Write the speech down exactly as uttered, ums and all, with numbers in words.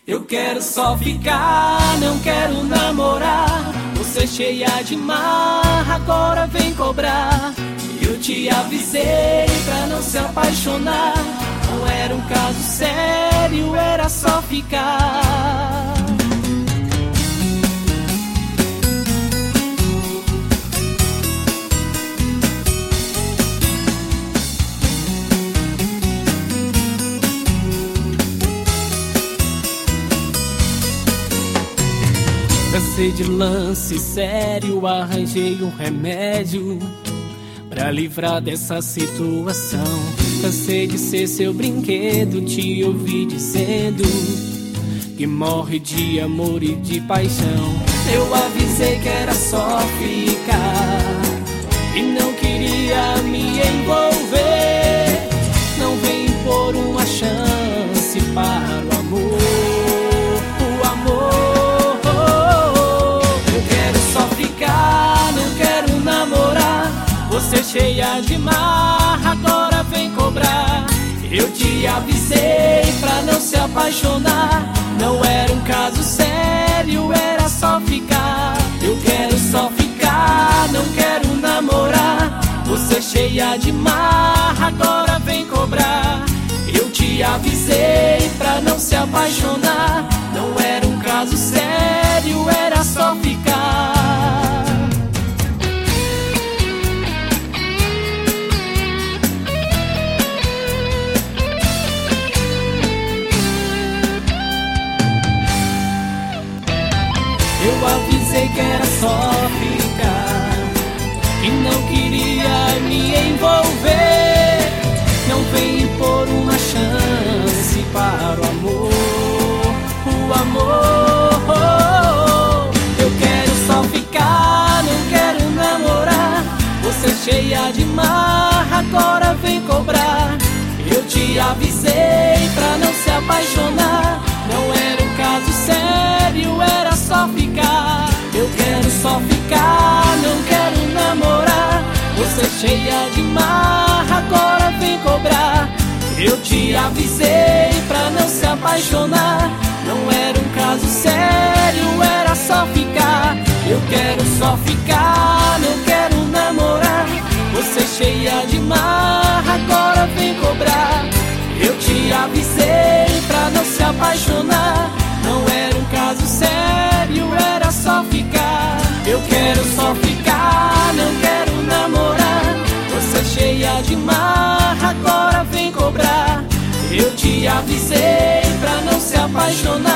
Eu quero só ficar, não quero namorar. Você cheia de marra, agora vem cobrar. Eu te avisei pra não se apaixonar. Não era um caso sério, era só ficar. Cansei de lance sério, arranjei um remédio pra livrar dessa situação. Cansei de ser seu brinquedo, te ouvi dizendo que morre de amor e de paixão. Eu avisei que era só ficar e não queria me envolver. Não vem impor uma chance para o amor. Você cheia de marra, agora vem cobrar. Eu te avisei pra não se apaixonar. Não era um caso sério, era só ficar. Eu quero só ficar, não quero namorar. Você cheia de marra, agora vem cobrar. Eu te avisei pra não se apaixonar. Não era um caso sério, era só ficar. Eu avisei que era só ficar e não queria me envolver. Não vem impor uma chance para o amor, o amor. Eu quero só ficar, não quero namorar. Você cheia de marra, agora vem cobrar. Eu te avisei pra não se apaixonar. Não era um caso sério, era só ficar. Eu quero só ficar, não quero namorar. Você cheia de marra, agora vem cobrar. Eu te avisei pra não se apaixonar. Não era um caso sério, era só ficar. Eu quero só ficar, não quero namorar. Você cheia de marra, agora vem cobrar. Eu te avisei pra não se apaixonar. Não era um caso sério, era só ficar. Eu quero só ficar, não quero namorar. Você cheia de marra, agora vem cobrar. Eu te avisei pra não se apaixonar.